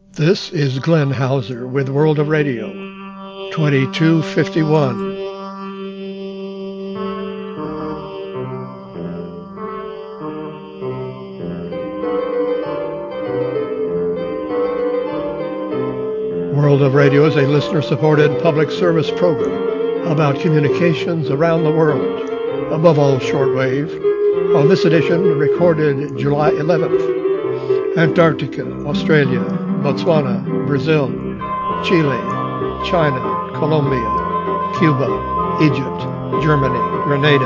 This is Glenn Hauser with World of Radio, 2251. World of Radio is a listener-supported public service program about communications around the world, above all shortwave. On this edition, recorded July 11th, Antarctica, Australia, Botswana, Brazil, Chile, China, Colombia, Cuba, Egypt, Germany, Grenada,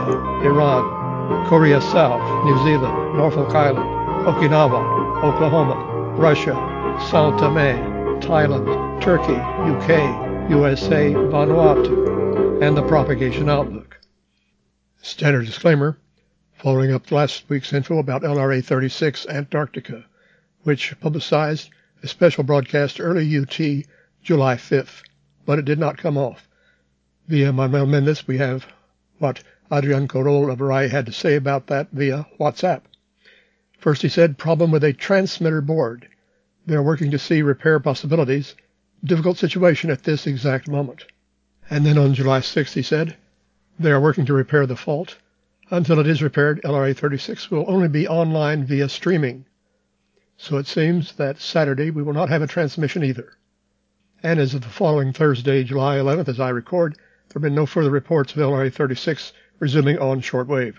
Iran, Korea South, New Zealand, Norfolk Island, Okinawa, Oklahoma, Russia, Sao Tome, Thailand, Turkey, UK, USA, Vanuatu, and the Propagation Outlook. Standard disclaimer, following up last week's info about LRA 36 Antarctica, which publicized a special broadcast early UT July 5th, but it did not come off. Via Manuel Mendez, we have what Adrian Corol of RAI had to say about that via WhatsApp. First, he said, problem with a transmitter board. They are working to see repair possibilities. Difficult situation at this exact moment. And then on July 6th, he said, they are working to repair the fault. Until it is repaired, LRA 36 will only be online via streaming. So it seems that Saturday we will not have a transmission either. And as of the following Thursday, July 11th, as I record, there have been no further reports of LRA 36 resuming on shortwave.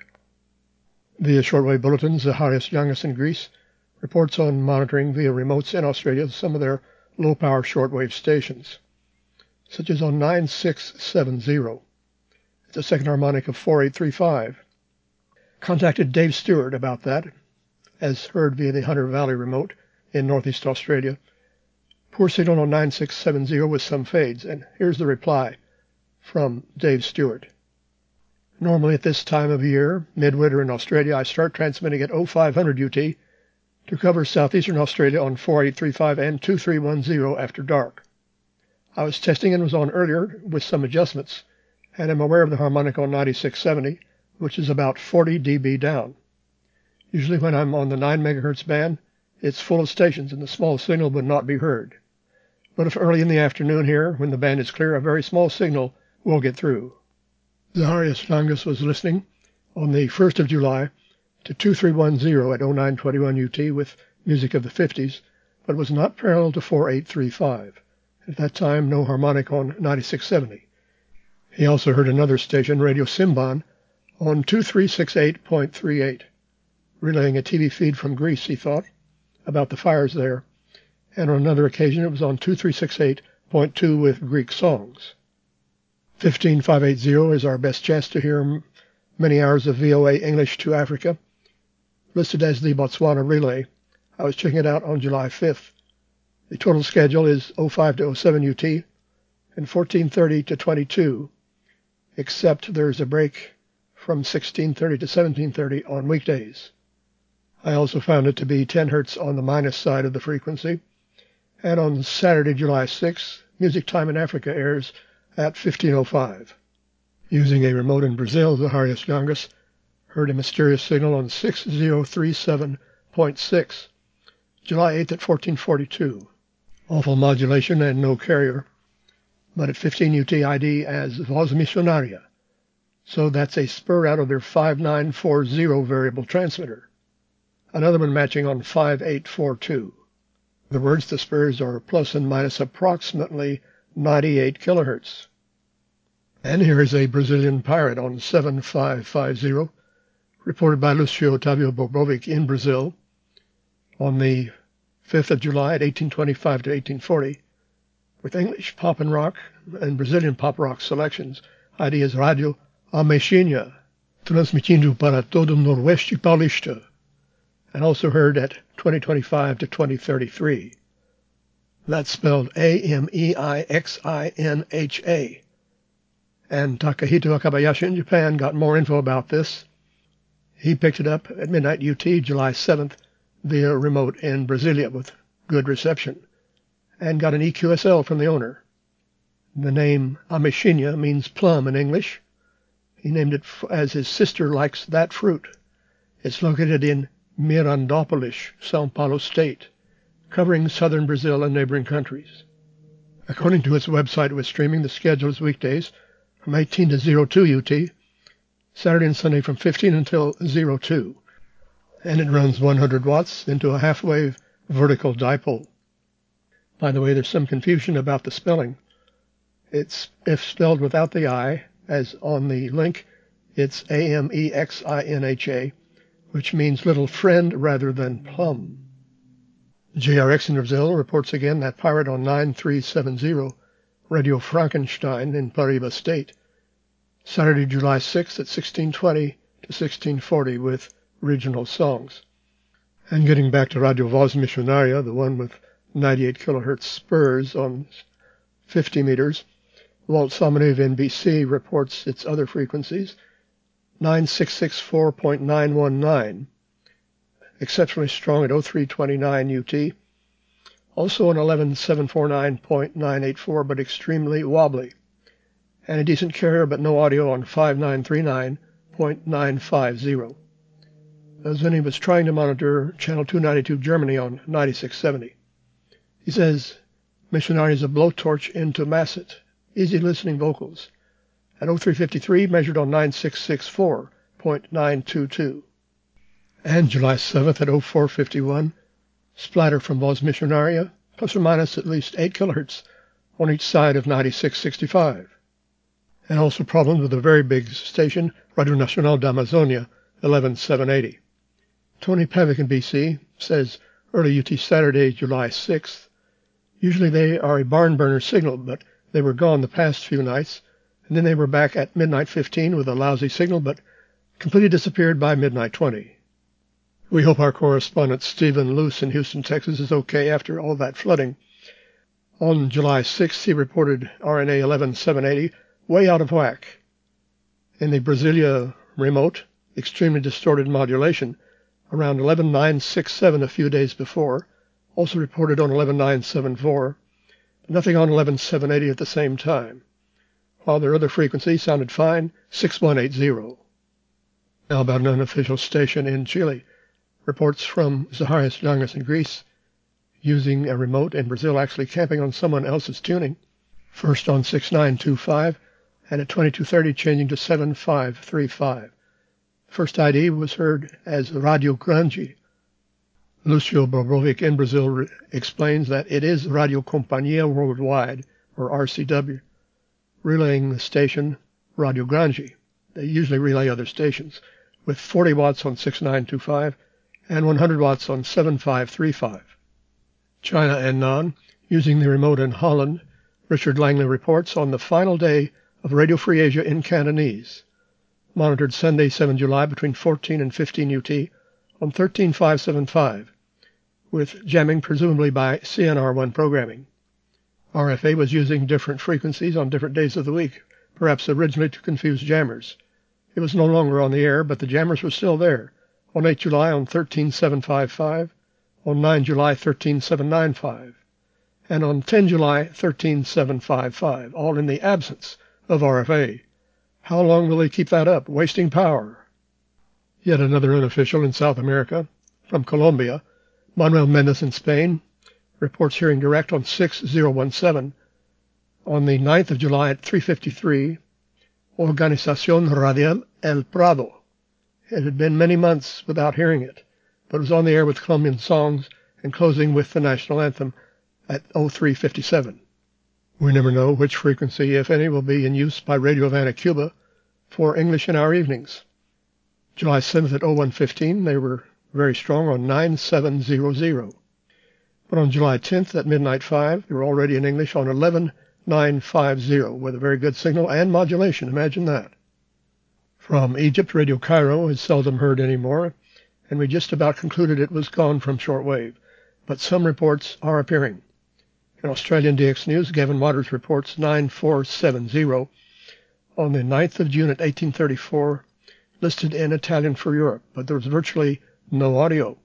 Via shortwave bulletins, Zacharias Yangas in Greece reports on monitoring via remotes in Australia some of their low-power shortwave stations, such as on 9670. It's a second harmonic of 4835. Contacted Dave Stewart about that, as heard via the Hunter Valley remote in northeast Australia. Poor signal on 9670 with some fades, and here's the reply from Dave Stewart. Normally at this time of year, midwinter in Australia, I start transmitting at 0500 UT to cover southeastern Australia on 4835 and 2310 after dark. I was testing and was on earlier with some adjustments, and am aware of the harmonic on 9670, which is about 40 dB down. Usually when I'm on the 9 MHz band, it's full of stations and the small signal would not be heard. But if early in the afternoon here, when the band is clear, a very small signal will get through. Zacharias Yangas was listening on the 1st of July to 2310 at 0921 UT with music of the 50s, but was not parallel to 4835. At that time, no harmonic on 9670. He also heard another station, Radio Simban, on 2368.38, relaying a TV feed from Greece, he thought, about the fires there. And on another occasion, it was on 2368.2 with Greek songs. 15580 is our best chance to hear many hours of VOA English to Africa, listed as the Botswana relay. I was checking it out on July 5th. The total schedule is 05 to 07 UT and 1430 to 22, except there's a break from 1630 to 1730 on weekdays. I also found it to be 10 Hz on the minus side of the frequency. And on Saturday, July 6th, Music Time in Africa airs at 1505. Using a remote in Brazil, Zacharias Yangas heard a mysterious signal on 6037.6, July 8th at 1442. Awful modulation and no carrier, but at 15 UT ID as Voz Missionaria. So that's a spur out of their 5940 variable transmitter. Another one matching on 5842. The words, the spurs are plus and minus approximately 98 kilohertz. And here is a Brazilian pirate on 7550, reported by Lucio Otávio Borbovic in Brazil on the 5th of July at 1825 to 1840, with English pop and rock and Brazilian pop rock selections. ID is Radio Ameixinha, transmitindo para todo o Noroeste Paulista, and also heard at 2025 to 2033. That's spelled Ameixinha. And Takahito Akabayashi in Japan got more info about this. He picked it up at midnight UT, July 7th, via remote in Brasilia with good reception, and got an EQSL from the owner. The name Ameixinha means plum in English. He named it as his sister likes that fruit. It's located in Mirandópolis, São Paulo State, covering southern Brazil and neighboring countries. According to its website, it was streaming the schedule as weekdays from 18 to 02 UT, Saturday and Sunday from 15 until 02, and it runs 100 watts into a half-wave vertical dipole. By the way, there's some confusion about the spelling. It's, if spelled without the I, as on the link, it's AMEXINHA, which means little friend rather than plum. JRX in Brazil reports again that pirate on 9370, Radio Frankenstein in Paraíba State, Saturday, July 6th at 1620 to 1640 with regional songs. And getting back to Radio Voz Missionaria, the one with 98 kilohertz spurs on 50 meters, Walt Samanev NBC reports its other frequencies, 9664.919, exceptionally strong at 0329 UT, also an 11749.984, but extremely wobbly, and a decent carrier but no audio on 5939.950. Zenny was trying to monitor channel 292 Germany on 9670. He says, Missionary is a blowtorch into Masset, easy listening vocals, at 0353 measured on 9664.922. And July 7th at 0451, splatter from Voz Missionaria, plus or minus at least 8 kilohertz on each side of 9665. And also problems with a very big station, Radio Nacional da Amazonia, 11780. Tony Pavick in BC says early UT Saturday, July 6th. Usually they are a barn burner signal, but they were gone the past few nights, and then they were back at midnight 15 with a lousy signal, but completely disappeared by midnight 20. We hope our correspondent Stephen Luce in Houston, Texas is okay after all that flooding. On July 6th, he reported RNA 11780 way out of whack. In the Brasilia remote, extremely distorted modulation, around 11967 a few days before, also reported on 11974, but nothing on 11780 at the same time, while their other frequency sounded fine, 6180. Now about an unofficial station in Chile. Reports from Zacharias Langas in Greece, using a remote in Brazil, actually camping on someone else's tuning, first on 6925, and at 2230 changing to 7535. First ID was heard as Radio Grande. Lucio Bobrovic in Brazil explains that it is Radio Companhia Worldwide, or RCW, relaying the station Radio Grande. They usually relay other stations, with 40 watts on 6925 and 100 watts on 7535. China and Non, using the remote in Holland, Richard Langley reports on the final day of Radio Free Asia in Cantonese, monitored Sunday, 7 July between 14 and 15 UT on 13575, with jamming presumably by CNR1 programming. RFA was using different frequencies on different days of the week, perhaps originally to confuse jammers. It was no longer on the air, but the jammers were still there, on 8 July on 13755, on 9 July 13795, and on 10 July 13755, all in the absence of RFA. How long will they keep that up, wasting power? Yet another unofficial in South America, from Colombia, Manuel Mendez in Spain, reports hearing direct on 6017 on the 9th of July at 3:53, Organización Radial El Prado. It had been many months without hearing it, but was on the air with Colombian songs and closing with the national anthem at 0357. We never know which frequency, if any, will be in use by Radio Havana, Cuba, for English in our evenings. July 7th at 0115, they were very strong on 9700. But on July 10th at midnight 5, they were already in English on 11950 with a very good signal and modulation. Imagine that. From Egypt, Radio Cairo is seldom heard anymore, and we just about concluded it was gone from shortwave, but some reports are appearing. In Australian DX News, Gavin Waters reports 9470 on the 9th of June at 1834, listed in Italian for Europe, but there was virtually no audio.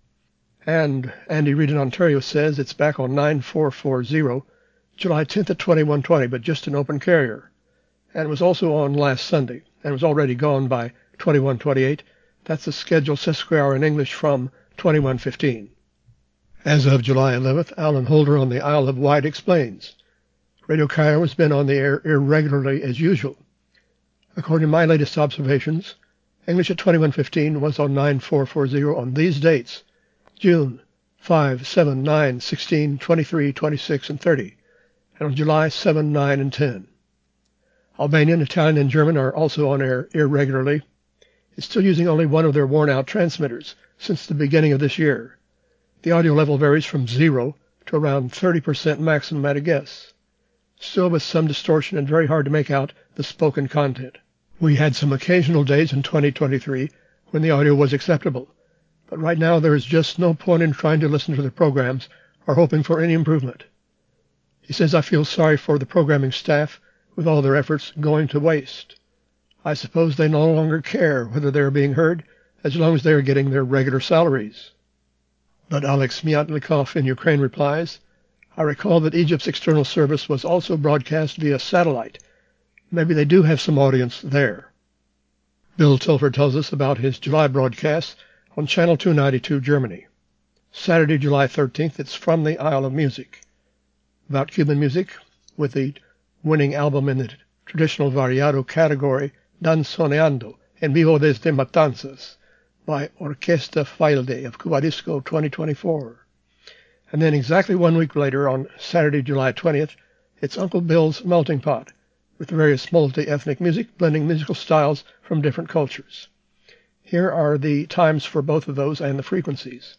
And Andy Reid in Ontario says it's back on 9440, July 10th at 2120, but just an open carrier. And it was also on last Sunday, and was already gone by 2128. That's the scheduled sesquihour in English from 2115. As of July 11th, Alan Holder on the Isle of Wight explains. Radio Cairo has been on the air irregularly as usual. According to my latest observations, English at 21:15 was on 9440 on these dates: June 5, 7, 9, 16, 23, 26, and 30, and on July 7, 9, and 10. Albanian, Italian, and German are also on air irregularly. It's still using only one of their worn-out transmitters since the beginning of this year. The audio level varies from 0 to around 30% maximum at a guess, still with some distortion and very hard to make out the spoken content. We had some occasional days in 2023 when the audio was acceptable, but right now there is just no point in trying to listen to the programs or hoping for any improvement. He says, I feel sorry for the programming staff with all their efforts going to waste. I suppose they no longer care whether they are being heard as long as they are getting their regular salaries. But Alex Myatnikov in Ukraine replies, I recall that Egypt's external service was also broadcast via satellite. Maybe they do have some audience there. Bill Tilford tells us about his July broadcast on Channel 292 Germany. Saturday, July 13th, it's from the Isle of Music. About Cuban music, with the winning album in the traditional variado category, Danzoneando en Vivo desde Matanzas, by Orquesta Failde of Cuba Disco 2024. And then exactly 1 week later, on Saturday, July 20th, it's Uncle Bill's Melting Pot, with various multi-ethnic music, blending musical styles from different cultures. Here are the times for both of those and the frequencies.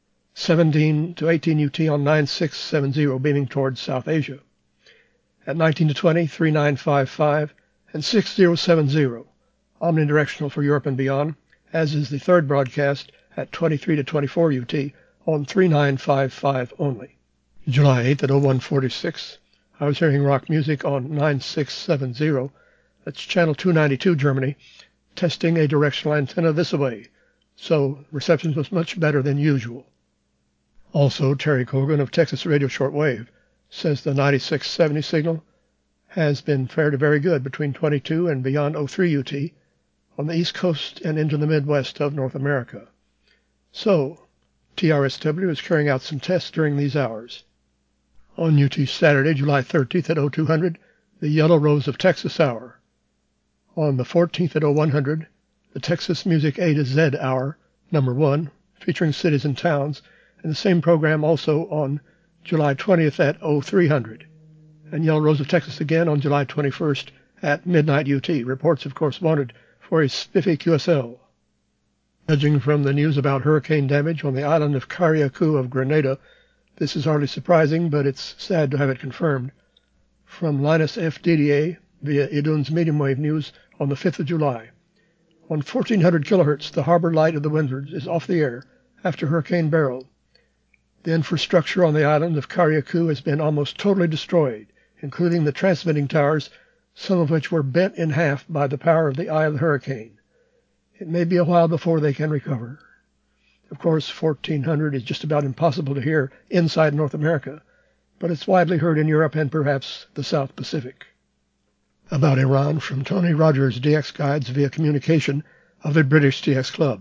17 to 18 UT on 9670, beaming towards South Asia. At 19 to 20, 3955, and 6070, omnidirectional for Europe and beyond, as is the third broadcast at 23 to 24 UT on 3955 only. July 8th at 0146, I was hearing rock music on 9670, that's Channel 292 Germany, testing a directional antenna this way, so reception was much better than usual. Also, Terry Cogan of Texas Radio Shortwave says the 9670 signal has been fair to very good between 22 and beyond 03 UT on the East Coast and into the Midwest of North America. So, TRSW is carrying out some tests during these hours. On UT Saturday, July 30th at 0200, the Yellow Rose of Texas Hour. On the 14th at 0100, the Texas Music A to Z Hour, number 1, featuring cities and towns, and the same program also on July 20th at 0300. And Yellow Rose of Texas again on July 21st at midnight UT. Reports, of course, wanted for a spiffy QSL. Judging from the news about hurricane damage on the island of Carriacou of Grenada, this is hardly surprising, but it's sad to have it confirmed. From Linus F. Didier via Idun's medium wave news on the 5th of July. On 1400 kilohertz, the harbor light of the Windwards is off the air after Hurricane Beryl. The infrastructure on the island of Carriacou has been almost totally destroyed, including the transmitting towers, some of which were bent in half by the power of the eye of the hurricane. It may be a while before they can recover. Of course, 1400 is just about impossible to hear inside North America, but it's widely heard in Europe and perhaps the South Pacific. About Iran, from Tony Rogers, DX Guides via communication of the British DX Club.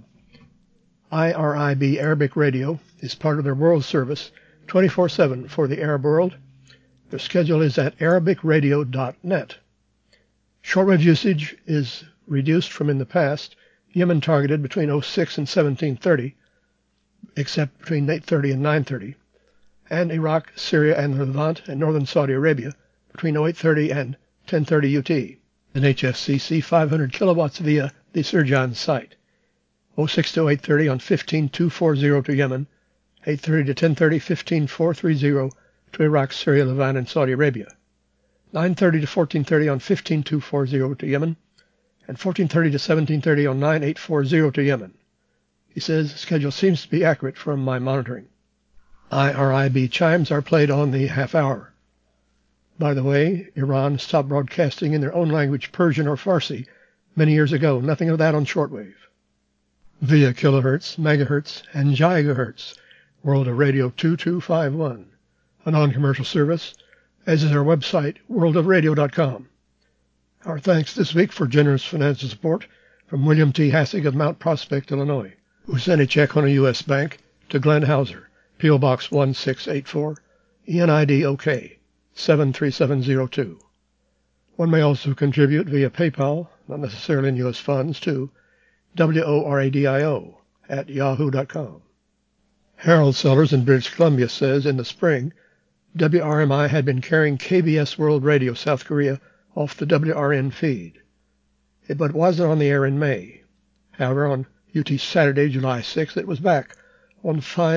IRIB Arabic Radio is part of their world service 24/7 for the Arab world. Their schedule is at arabicradio.net. Shortwave usage is reduced from in the past, Yemen targeted between 06 and 1730, except between 8:30 and 9:30, and Iraq, Syria, and the Levant and northern Saudi Arabia between 08:30 and 10:30 UT. An HFCC 500 kilowatts via the Sirjan site. 06 to 8:30 on 15240 to Yemen, 8:30 to 10:30 15430 to Iraq, Syria, Levant, and Saudi Arabia. 9:30 to 14:30 on 15240 to Yemen, and 14:30 to 17:30 on 9840 to Yemen. He says, schedule seems to be accurate from my monitoring. IRIB chimes are played on the half hour. By the way, Iran stopped broadcasting in their own language, Persian or Farsi, many years ago. Nothing of that on shortwave. Via kilohertz, megahertz, and gigahertz, World of Radio 2251, a non-commercial service, as is our website, worldofradio.com. Our thanks this week for generous financial support from William T. Hassig of Mount Prospect, Illinois, who sent a check on a U.S. bank to Glenn Hauser, P.O. Box 1684, ENID OK 73702. One may also contribute via PayPal, not necessarily in U.S. funds, to WORADIO@yahoo.com. Harold Sellers in British Columbia says in the spring, WRMI had been carrying KBS World Radio South Korea off the WRN feed. But wasn't on the air in May. However, on UT Saturday, July 6th, it was back on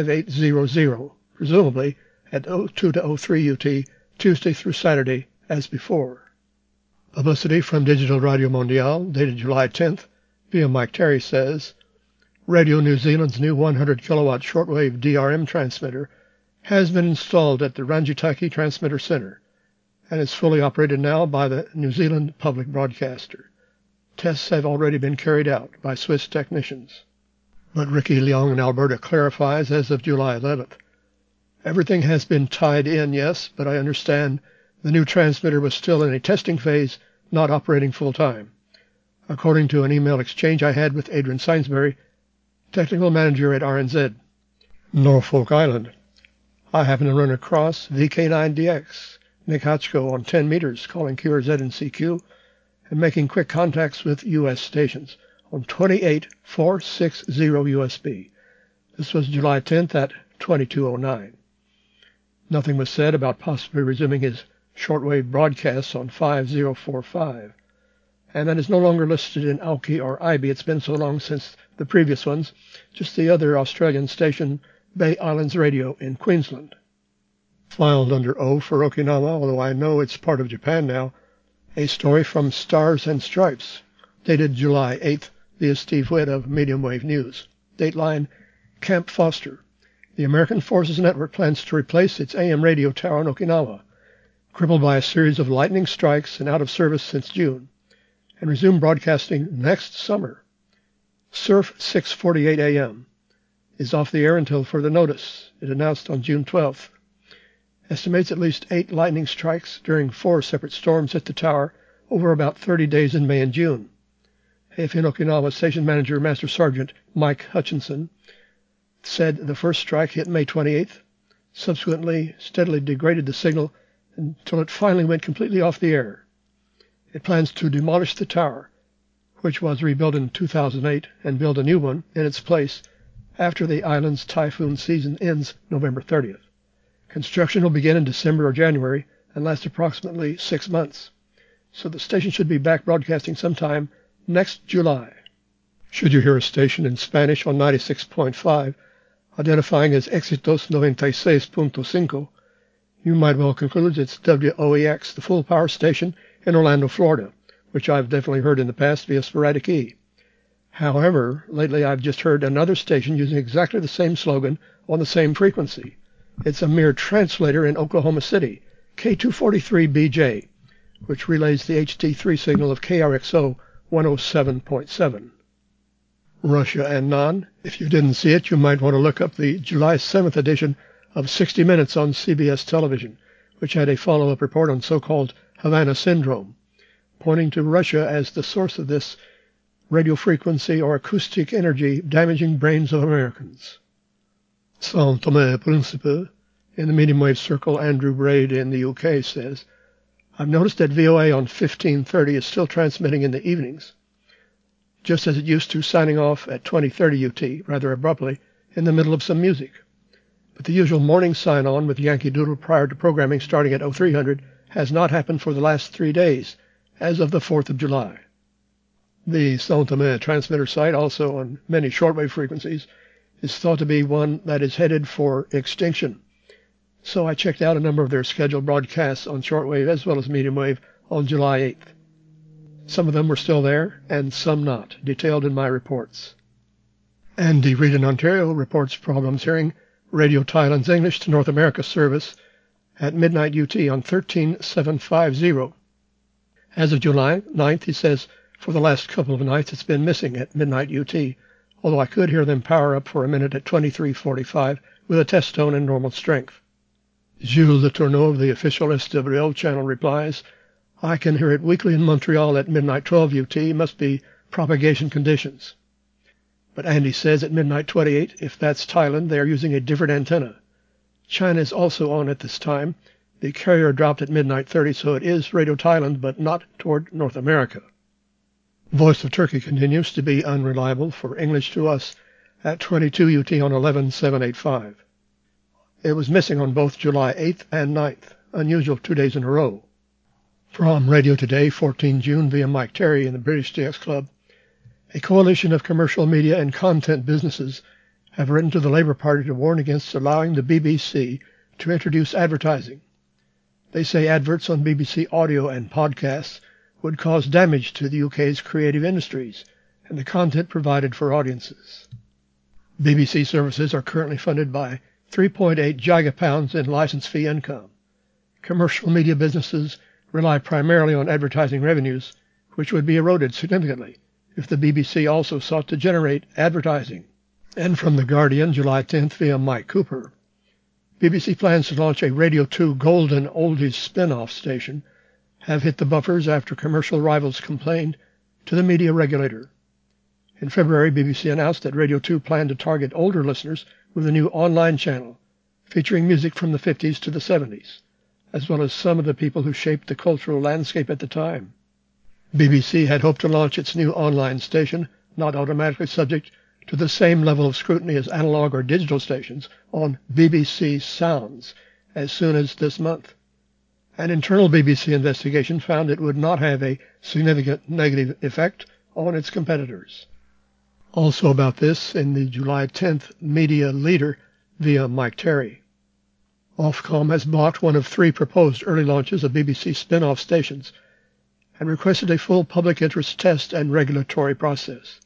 5800, presumably at 02 to 03 UT, Tuesday through Saturday, as before. Publicity from Digital Radio Mondiale, dated July 10th, via Mike Terry says, Radio New Zealand's new 100-kilowatt shortwave DRM transmitter has been installed at the Rangitaki Transmitter Center and is fully operated now by the New Zealand public broadcaster. Tests have already been carried out by Swiss technicians. But Ricky Leong in Alberta clarifies as of July 11th. Everything has been tied in, yes, but I understand the new transmitter was still in a testing phase, not operating full-time. According to an email exchange I had with Adrian Sainsbury, technical manager at RNZ, Norfolk Island. I happened to run across VK9DX, Nick Hotchko on 10 meters, calling QRZ and CQ, and making quick contacts with U.S. stations on 28460 USB. This was July 10th at 2209. Nothing was said about possibly resuming his shortwave broadcasts on 5045. And that is no longer listed in AUKI or IB. It's been so long since the previous ones, just the other Australian station, Bay Islands Radio in Queensland. Filed under O for Okinawa, although I know it's part of Japan now, a story from Stars and Stripes, dated July 8th, via Steve Witt of Medium Wave News. Dateline, Camp Foster. The American Forces Network plans to replace its AM radio tower in Okinawa, crippled by a series of lightning strikes and out of service since June, and resume broadcasting next summer. Surf 6:48 a.m. is off the air until further notice, it announced on June 12th. Estimates at least 8 lightning strikes during 4 separate storms hit the tower over about 30 days in May and June. AFN Okinawa Station Manager Master Sergeant Mike Hutchinson said the first strike hit May 28th, subsequently steadily degraded the signal until it finally went completely off the air. It plans to demolish the tower, which was rebuilt in 2008, and build a new one in its place after the island's typhoon season ends November 30th. Construction will begin in December or January and last approximately 6 months, so the station should be back broadcasting sometime next July. Should you hear a station in Spanish on 96.5, identifying as Éxitos 96.5, you might well conclude it's WOEX, the full power station in Orlando, Florida, which I've definitely heard in the past via sporadic E. However, lately I've just heard another station using exactly the same slogan on the same frequency. It's a mere translator in Oklahoma City, K243BJ, which relays the HD3 signal of KRXO 107.7. Russia and Non. If you didn't see it, you might want to look up the July 7th edition of 60 Minutes on CBS television, which had a follow-up report on so-called Havana Syndrome, pointing to Russia as the source of this radio frequency or acoustic energy damaging brains of Americans. Saint Thomas Principe, in the medium wave circle, Andrew Braid in the UK says, I've noticed that VOA on 1530 is still transmitting in the evenings, just as it used to, signing off at 2030 UT, rather abruptly, in the middle of some music. But the usual morning sign-on with Yankee Doodle prior to programming starting at 0300 has not happened for the last 3 days, as of the 4th of July. The Saint Thomas transmitter site, also on many shortwave frequencies, is thought to be one that is headed for extinction. So I checked out a number of their scheduled broadcasts on shortwave as well as medium wave on July 8th. Some of them were still there, and some not, detailed in my reports. Andy Reid in Ontario reports problems hearing Radio Thailand's English to North America service at midnight UT on 13750. As of July 9th, he says, for the last couple of nights it's been missing at midnight UT, although I could hear them power up for a minute at 2345 with a test tone and normal strength. Jules Letourneau of the official SWO channel replies, I can hear it weekly in Montreal at midnight 12 UT, must be propagation conditions. But Andy says at midnight 28, if that's Thailand, they are using a different antenna, China is also on at this time. The carrier dropped at midnight 30, so it is Radio Thailand, but not toward North America. Voice of Turkey continues to be unreliable for English to us at 22 UT on 11785. It was missing on both July 8th and 9th, unusual 2 days in a row. From Radio Today, 14 June, via Mike Terry in the British DX Club, a coalition of commercial media and content businesses have written to the Labour Party to warn against allowing the BBC to introduce advertising. They say adverts on BBC audio and podcasts would cause damage to the UK's creative industries and the content provided for audiences. BBC services are currently funded by 3.8 gigapounds in license fee income. Commercial media businesses rely primarily on advertising revenues, which would be eroded significantly if the BBC also sought to generate advertising. And from The Guardian, July 10th, via Mike Cooper, BBC plans to launch a Radio 2 Golden Oldies spin-off station have hit the buffers after commercial rivals complained to the media regulator. In February, BBC announced that Radio 2 planned to target older listeners with a new online channel featuring music from the 50s to the 70s, as well as some of the people who shaped the cultural landscape at the time. BBC had hoped to launch its new online station, not automatically subject to the same level of scrutiny as analog or digital stations, on BBC Sounds as soon as this month. An internal BBC investigation found it would not have a significant negative effect on its competitors. Also about this in the July 10th Media Leader via Mike Terry. Ofcom has blocked one of 3 proposed early launches of BBC spin-off stations and requested a full public interest test and regulatory process.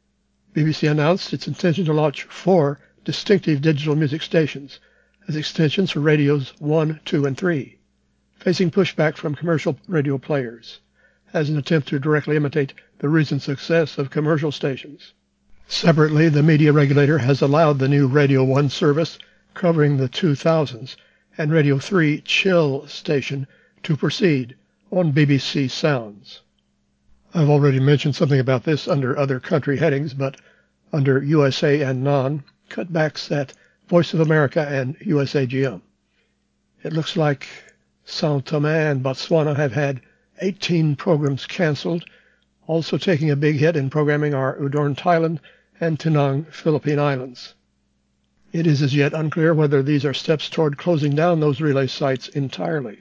BBC announced its intention to launch 4 distinctive digital music stations as extensions for radios 1, 2, and 3, facing pushback from commercial radio players, as an attempt to directly imitate the recent success of commercial stations. Separately, the media regulator has allowed the new Radio 1 service covering the 2000s and Radio 3 Chill station to proceed on BBC Sounds. I've already mentioned something about this under other country headings, but under USA and Non, cutbacks at Voice of America and USAGM. It looks like São Tomé and Botswana have had 18 programs cancelled, also taking a big hit in programming are Udon, Thailand, and Tinang, Philippine Islands. It is as yet unclear whether these are steps toward closing down those relay sites entirely.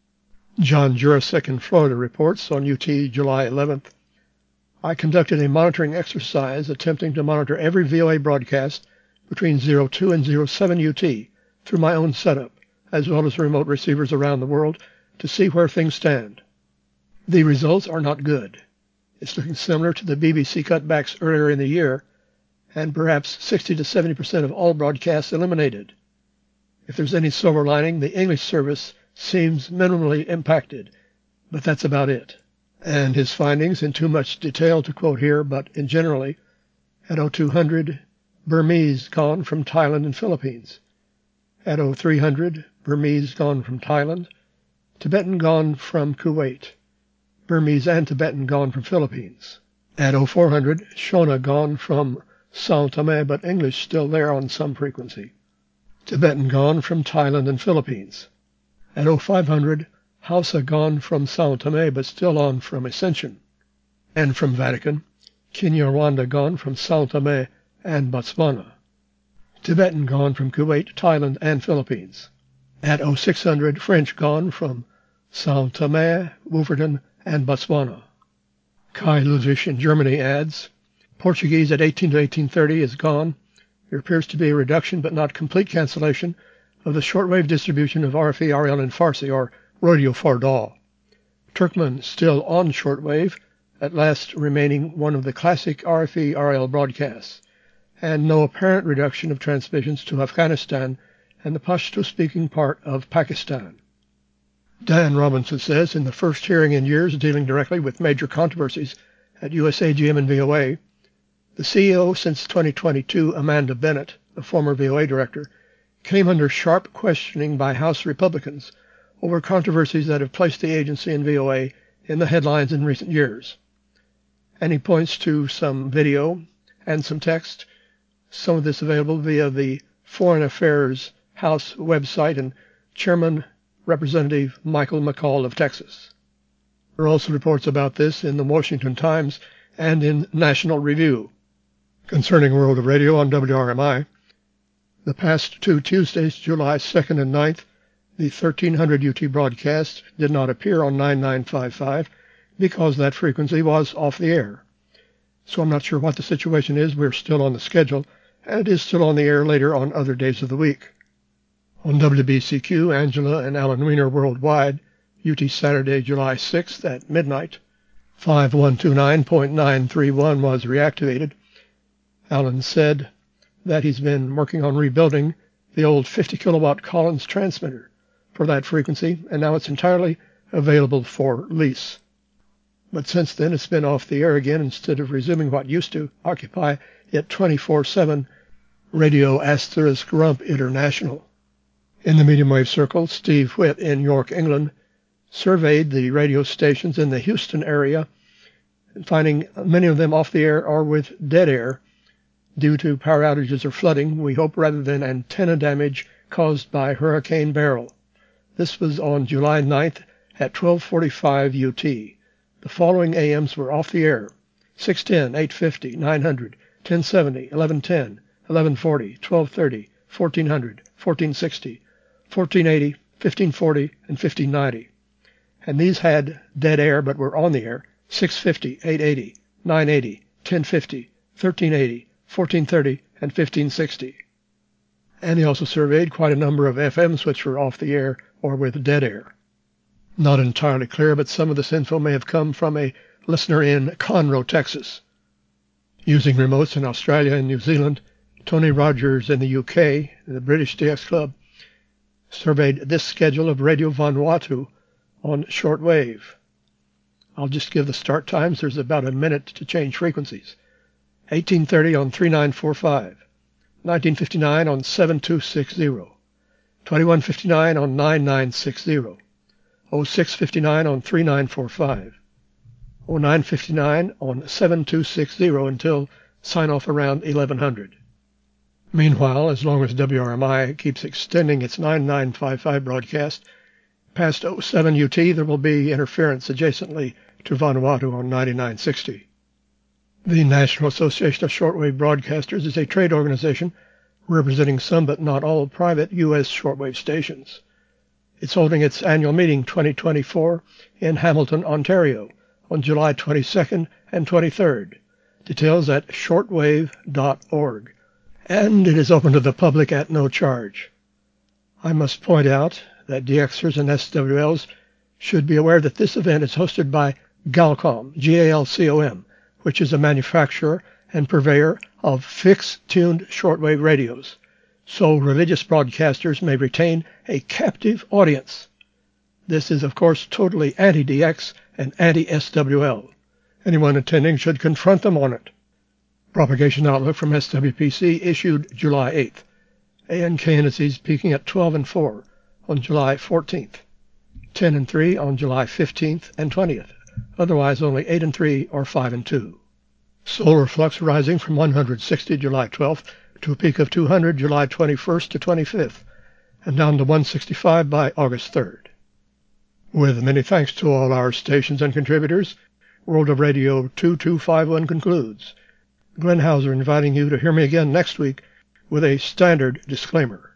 John Jurasek in Florida reports on UT July 11th, I conducted a monitoring exercise attempting to monitor every VOA broadcast between 02 and 07 UT through my own setup, as well as remote receivers around the world, to see where things stand. The results are not good. It's looking similar to the BBC cutbacks earlier in the year, and perhaps 60 to 70% of all broadcasts eliminated. If there's any silver lining, the English service seems minimally impacted, but that's about it. And his findings, in too much detail to quote here, but in generally, at 0200, Burmese gone from Thailand and Philippines. At 0300, Burmese gone from Thailand. Tibetan gone from Kuwait. Burmese and Tibetan gone from Philippines. At 0400, Shona gone from São Tomé, but English still there on some frequency. Tibetan gone from Thailand and Philippines. At 0500, Hausa gone from São Tomé, but still on from Ascension. And from Vatican, Kinyarwanda gone from São Tomé and Botswana. Tibetan gone from Kuwait, Thailand, and Philippines. At 0600, French gone from São Tomé, Wolverton, and Botswana. Kai Ludwig in Germany adds, Portuguese at 18 to 1830 is gone. There appears to be a reduction but not complete cancellation of the shortwave distribution of RFE, RL, and Farsi, or Radio Farda. Turkmen still on shortwave, at last remaining one of the classic RFE, RL broadcasts, and no apparent reduction of transmissions to Afghanistan and the Pashto-speaking part of Pakistan. Dan Robinson says, in the first hearing in years dealing directly with major controversies at USAGM and VOA, the CEO since 2022, Amanda Bennett, the former VOA director, came under sharp questioning by House Republicans over controversies that have placed the agency and VOA in the headlines in recent years. And he points to some video and some text, some of this available via the Foreign Affairs House website and Chairman Representative Michael McCall of Texas. There are also reports about this in the Washington Times and in National Review. Concerning World of Radio on WRMI, the past 2 Tuesdays, July 2nd and 9th, the 1300 UT broadcast did not appear on 9955 because that frequency was off the air. So I'm not sure what the situation is. We're still on the schedule, and it is still on the air later on other days of the week. On WBCQ, Angela and Alan Weiner Worldwide, UT Saturday, July 6th at midnight, 5129.931 was reactivated. Alan said that he's been working on rebuilding the old 50 kilowatt Collins transmitter for that frequency, and now it's entirely available for lease. But since then, it's been off the air again instead of resuming what used to occupy it 24/7, Radio * Rump International. In the medium wave circle, Steve Whitt in York, England, surveyed the radio stations in the Houston area, finding many of them off the air or with dead air due to power outages or flooding, we hope, rather than antenna damage caused by Hurricane Beryl. This was on July 9th at 12:45 UT. The following AMs were off the air: 610, 850, 900, 1070, 1110, 1140, 1230, 1400, 1460, 1480, 1540, and 1590. And these had dead air but were on the air: 650, 880, 980, 1050, 1380, 1430, and 1560. And he also surveyed quite a number of FMs which were off the air or with dead air. Not entirely clear, but some of this info may have come from a listener in Conroe, Texas. Using remotes in Australia and New Zealand, Tony Rogers in the UK, the British DX Club, surveyed this schedule of Radio Vanuatu on shortwave. I'll just give the start times. There's about a minute to change frequencies. 1830 on 3945, 1959 on 7260, 2159 on 9960, 0659 on 3945, 0959 on 7260 until sign-off around 1100. Meanwhile, as long as WRMI keeps extending its 9955 broadcast past 07 UT, there will be interference adjacently to Vanuatu on 9960. The National Association of Shortwave Broadcasters is a trade organization representing some but not all private U.S. shortwave stations. It's holding its annual meeting 2024 in Hamilton, Ontario on July 22nd and 23rd. Details at shortwave.org. And it is open to the public at no charge. I must point out that DXers and SWLs should be aware that this event is hosted by Galcom, Galcom, which is a manufacturer and purveyor of fixed-tuned shortwave radios, so religious broadcasters may retain a captive audience. This is, of course, totally anti-DX and anti-SWL. Anyone attending should confront them on it. Propagation outlook from SWPC issued July 8th. ANK indices peaking at 12 and 4 on July 14th, 10 and 3 on July 15th and 20th, otherwise only 8 and 3 or 5 and 2. Solar flux rising from 160 July 12th to a peak of 200 July 21st to 25th, and down to 165 by August 3rd. With many thanks to all our stations and contributors, World of Radio 2251 concludes. Glenn Hauser inviting you to hear me again next week with a standard disclaimer.